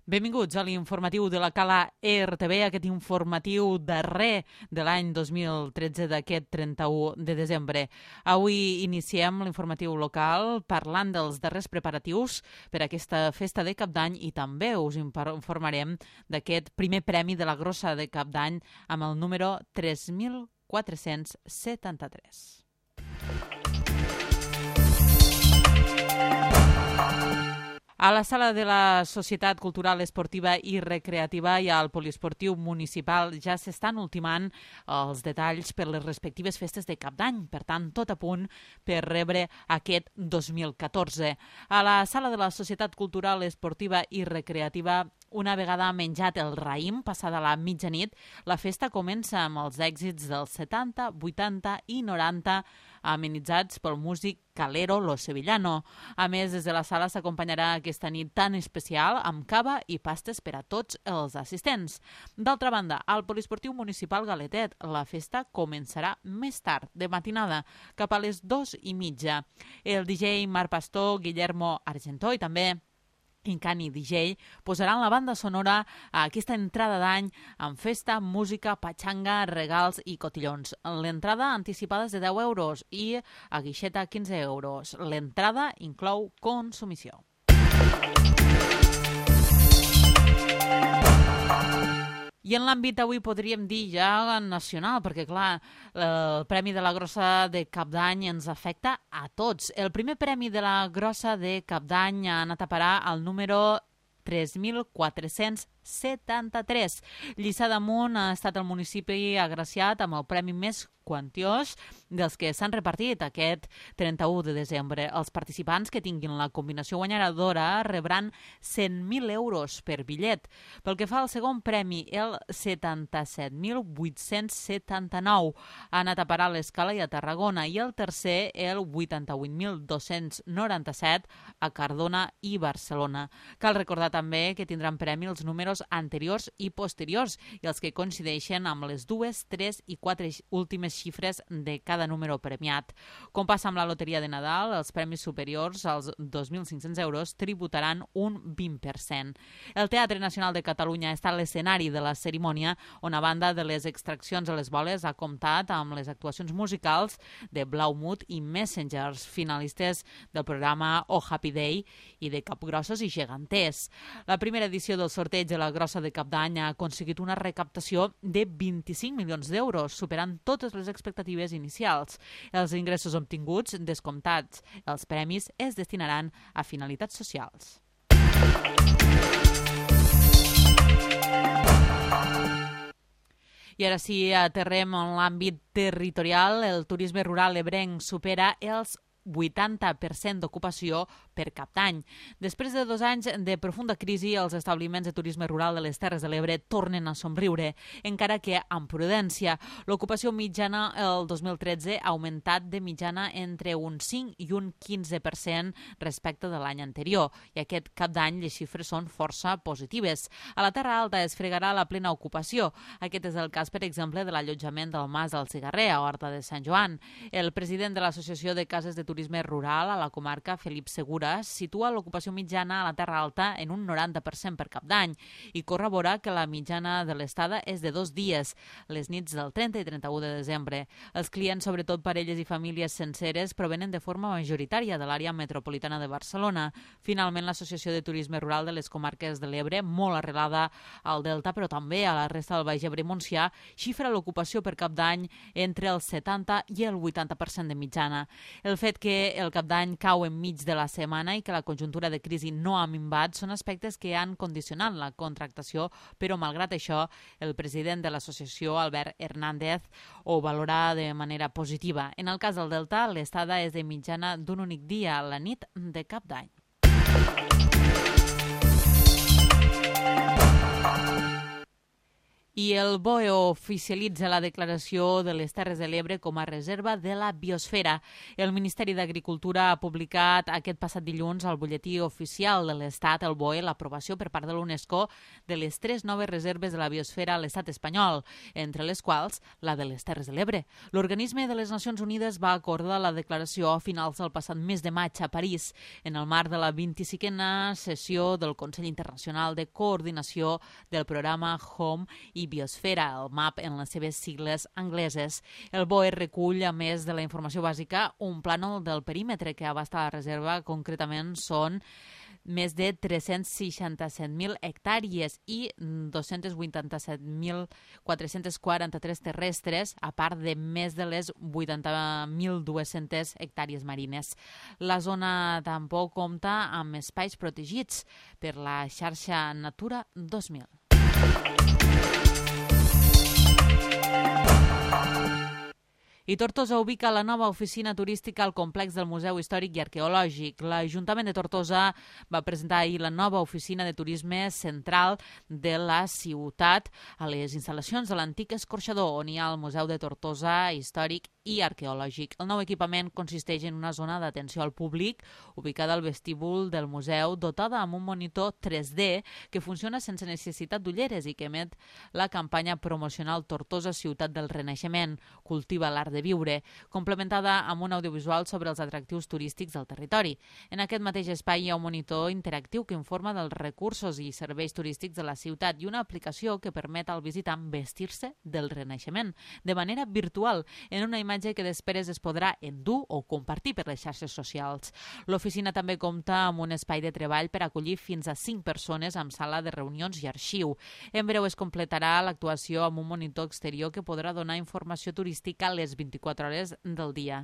Benvinguts a l'informatiu de la Cala RTV, aquest informatiu darrer de l'any 2013 d'aquest 31 de desembre. Avui iniciem l'informatiu local parlant dels darrers preparatius per a aquesta festa de Cap d'Any i també us informarem d'aquest primer premi de la Grossa de Cap d'Any amb el número 3473. A la sala de la Societat Cultural, Esportiva i Recreativa i al Poliesportiu Municipal ja s'estan ultimant els detalls per les respectives festes de Cap d'Any. Per tant, tot a punt per rebre aquest 2014. A la sala de la Societat Cultural, Esportiva i Recreativa, una vegada menjat el raïm, passada la mitjanit, la festa comença amb els èxits dels 70, 80 i 90, amenitzats pel músic Calero Lo Sevillano. A més, des de la sala s'acompanyarà aquesta nit tan especial amb cava i pastes per a tots els assistents. D'altra banda, al Poliesportiu Municipal Galetet, la festa començarà més tard, de matinada, cap a les 2:30. El DJ Marc Pastor, Guillermo Argentó i també Incani DJ posaran la banda sonora a aquesta entrada d'any amb festa, música, patxanga, regals i cotillons. L'entrada anticipada és de 10 euros i a guixeta 15 euros. L'entrada inclou consumició. I en l'àmbit avui podríem dir ja nacional, perquè clar, el Premi de la Grossa de Cap d'Any ens afecta a tots. El primer Premi de la Grossa de Cap d'Any ha anat a parar al número 3473. Lliçà d'Amunt ha estat el municipi agraciat amb el premi més quantiós dels que s'han repartit aquest 31 de desembre. Els participants que tinguin la combinació guanyadora rebran 100.000 euros per bitllet. Pel que fa al segon premi, el 77.879 ha anat a parar a l'Escala i a Tarragona, i el tercer, el 88.297 a Cardona i Barcelona. Cal recordar també que tindran premi els números anteriors i posteriors i els que coincideixen amb les 2, 3 i 4 últimes xifres de cada número premiat. Com passa amb la loteria de Nadal, els premis superiors als 2.500 euros tributaran un 20%. El Teatre Nacional de Catalunya està a l'escenari de la cerimònia, on a banda de les extraccions a les boles ha comptat amb les actuacions musicals de Blaumut i Messengers, finalistes del programa Oh Happy Day i de Capgrossos i Geganters. La primera edició del sorteig de la Grossa de Cap d'Any ha aconseguit una recaptació de 25 milions d'euros, superant totes les expectatives inicials. Els ingressos obtinguts, descomptats els premis, es destinaran a finalitats socials. I ara sí, aterrem en l'àmbit territorial. El turisme rural ebrenc supera els 80% d'ocupació per Cap d'Any. Després de 2 anys de profunda crisi, els establiments de turisme rural de les Terres de l'Ebre tornen a somriure, encara que amb prudència. L'ocupació mitjana el 2013 ha augmentat de mitjana entre un 5 i un 15% respecte de l'any anterior, i aquest Cap d'Any les xifres són força positives. A la Terra Alta es fregarà la plena ocupació. Aquest és el cas, per exemple, de l'allotjament del Mas del Cigarrer, a Horta de Sant Joan. El president de l'Associació de Cases de Turisme Rural a la comarca, Felip Segura, situa l'ocupació mitjana a la Terra Alta en un 90% per Cap d'Any i corrobora que la mitjana de l'estada és de 2 dies, les nits del 30 i 31 de desembre. Els clients, sobretot parelles i famílies senceres, provenen de forma majoritària de l'àrea metropolitana de Barcelona. Finalment, l'Associació de Turisme Rural de les Comarques de l'Ebre, molt arrelada al Delta, però també a la resta del Baix Ebre i Montsià, xifra l'ocupació per Cap d'Any entre el 70 i el 80% de mitjana. El fet que el Cap d'Any cau enmig de la setmana i que la conjuntura de crisi no ha minvat són aspectes que han condicionat la contractació, però malgrat això, el president de l'associació, Albert Hernández, ho valora de manera positiva. En el cas del Delta, l'estada és de mitjana d'un únic dia, la nit de Cap d'Any. I el BOE oficialitza la declaració de les Terres de l'Ebre com a reserva de la biosfera. El Ministeri d'Agricultura ha publicat aquest passat dilluns al butlletí oficial de l'Estat, el BOE, l'aprovació per part de l'UNESCO de les 3 noves reserves de la biosfera a l'estat espanyol, entre les quals la de les Terres de l'Ebre. L'organisme de les Nacions Unides va acordar la declaració a finals del passat mes de maig a París, en el marc de la 25a sessió del Consell Internacional de Coordinació del programa HOME i Biosfera, el MAP en les seves sigles angleses. El BOE recull, a més de la informació bàsica, un plànol del perímetre que abasta la reserva. Concretament són més de 367.000 hectàrees i 287.443 terrestres, a part de més de les 80.200 hectàrees marines. La zona tampoc compta amb espais protegits per la xarxa Natura 2000. I Tortosa ubica la nova oficina turística al complex del Museu Històric i Arqueològic. L'Ajuntament de Tortosa va presentar ahir la nova oficina de turisme central de la ciutat a les instal·lacions de l'antic escorxador, on hi ha el Museu de Tortosa Històric i Arqueològic. El nou equipament consisteix en una zona d'atenció al públic ubicada al vestíbul del museu, dotada amb un monitor 3D que funciona sense necessitat d'ulleres i que emet la campanya promocional Tortosa Ciutat del Renaixement, cultiva l'art de viure, complementada amb un audiovisual sobre els atractius turístics del territori. En aquest mateix espai hi ha un monitor interactiu que informa dels recursos i serveis turístics de la ciutat i una aplicació que permet al visitant vestir-se del Renaixement de manera virtual en una imatge que després es podrà endur o compartir per les xarxes socials. L'oficina també compta amb un espai de treball per acollir fins a 5 persones amb sala de reunions i arxiu. En breu es completarà l'actuació amb un monitor exterior que podrà donar informació turística a les 24 hores del dia.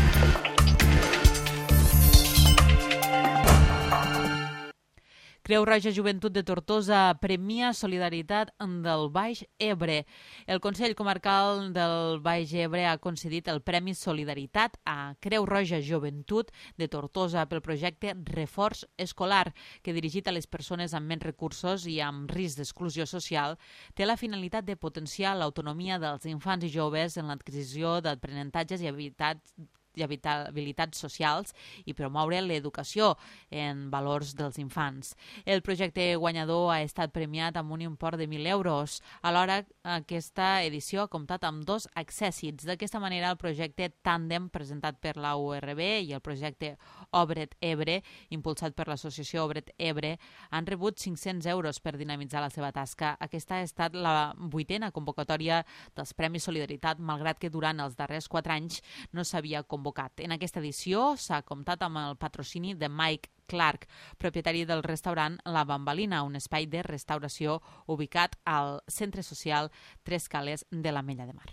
Creu Roja Joventut de Tortosa premia Solidaritat del Baix Ebre. El Consell Comarcal del Baix Ebre ha concedit el Premi Solidaritat a Creu Roja Joventut de Tortosa pel projecte Reforç Escolar, que dirigit a les persones amb menys recursos i amb risc d'exclusió social, té la finalitat de potenciar l'autonomia dels infants i joves en l'adquisició d'aprenentatges i habilitats socials i promoure l'educació en valors dels infants. El projecte guanyador ha estat premiat amb un import de 1.000 euros. Alhora, aquesta edició ha comptat amb 2 accèssits. D'aquesta manera, el projecte Tàndem, presentat per la URB, i el projecte Obret Ebre, impulsat per l'associació Obret Ebre, han rebut 500 euros per dinamitzar la seva tasca. Aquesta ha estat la 8a convocatòria dels Premis Solidaritat, malgrat que durant els darrers 4 anys no s'havia convocat. En aquesta edició s'ha comptat amb el patrocini de Mike Clark, propietari del restaurant La Bambalina, un espai de restauració ubicat al Centre Social Tres Cales de l'Ametlla de Mar.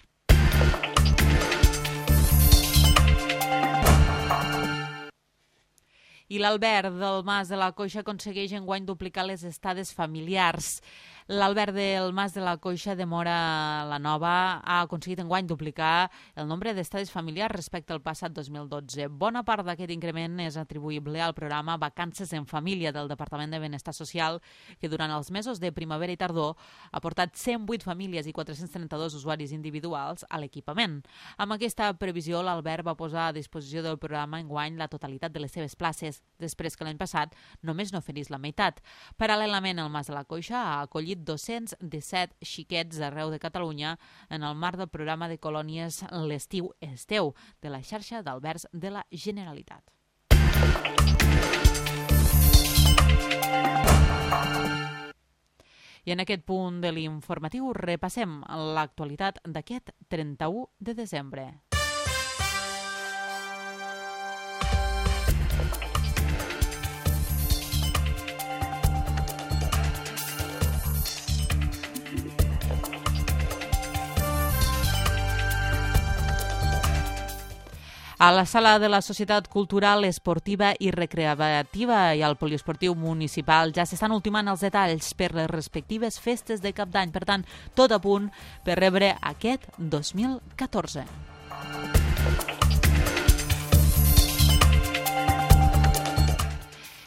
I l'Albert del Mas de la Coixa aconsegueix enguany duplicar les estades familiars. L'Albert del Mas de la Coixa de Móra la Nova ha aconseguit enguany duplicar el nombre d'estades familiars respecte al passat 2012. Bona part d'aquest increment és atribuïble al programa Vacances en Família del Departament de Benestar Social, que durant els mesos de primavera i tardor ha portat 108 famílies i 432 usuaris individuals a l'equipament. Amb aquesta previsió, l'Albert va posar a disposició del programa enguany la totalitat de les seves places, després que l'any passat només n'oferís la meitat. Paral·lelament, el Mas de la Coixa ha acollit 217 xiquets d'arreu de Catalunya en el marc del programa de colònies L'estiu és teu, de la xarxa d'albergs de la Generalitat. I en aquest punt de l'informatiu repassem l'actualitat d'aquest 31 de desembre. A la sala de la Societat Cultural, Esportiva i Recreativa i al Poliesportiu Municipal ja s'estan ultimant els detalls per les respectives festes de Cap d'Any. Per tant, tot a punt per rebre aquest 2014.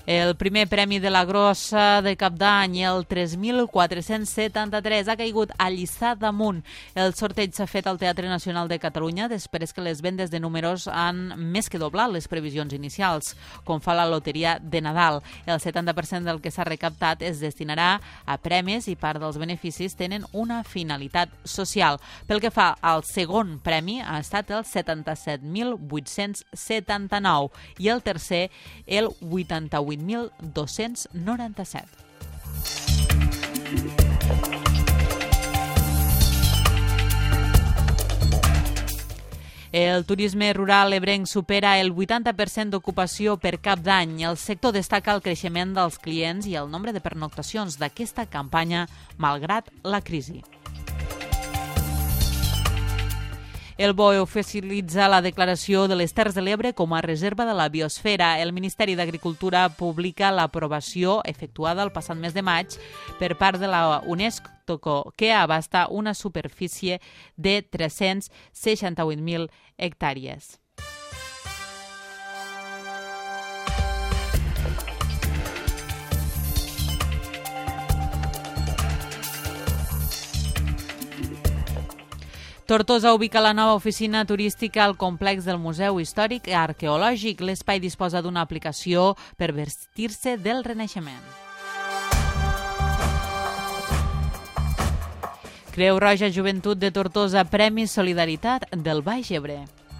El primer premi de la Grossa de Cap d'Any, el 3.473, ha caigut a Lliçà d'Amunt. El sorteig s'ha fet al Teatre Nacional de Catalunya després que les vendes de números han més que doblat les previsions inicials, com fa la loteria de Nadal. El 70% del que s'ha recaptat es destinarà a premis i part dels beneficis tenen una finalitat social. Pel que fa al segon premi, ha estat el 77.879 i el tercer el 88.297. El turisme rural ebrenc supera el 80% d'ocupació per cap d'any. El sector destaca el creixement dels clients i el nombre de pernoctacions d'aquesta campanya, malgrat la crisi. El BOE oficialitza la declaració de les Terres de l'Ebre com a reserva de la biosfera. El Ministeri d'Agricultura publica l'aprovació efectuada el passat mes de maig per part de la UNESCO, que abasta una superfície de 368.000 hectàrees. Tortosa ubica la nova oficina turística al complex del Museu Històric i Arqueològic. L'espai disposa d'una aplicació per vestir-se del Renaixement. Creu Roja Joventut de Tortosa, Premi Solidaritat del Baix Ebre.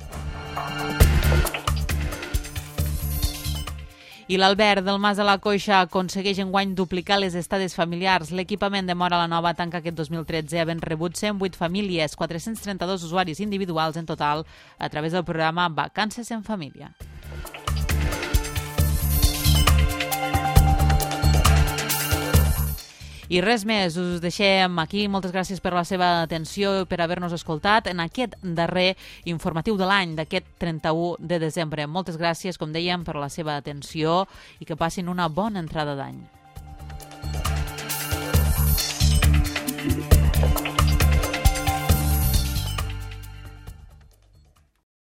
I l'Albert del Mas de la Coixa aconsegueix enguany duplicar les estades familiars. L'equipament de Móra la Nova tanca aquest 2013 havent rebut 108 famílies, 432 usuaris individuals en total a través del programa Vacances en Família. I res més, us deixem aquí. Moltes gràcies per la seva atenció i per haver-nos escoltat en aquest darrer informatiu de l'any, d'aquest 31 de desembre. Moltes gràcies, com dèiem, per la seva atenció i que passin una bona entrada d'any.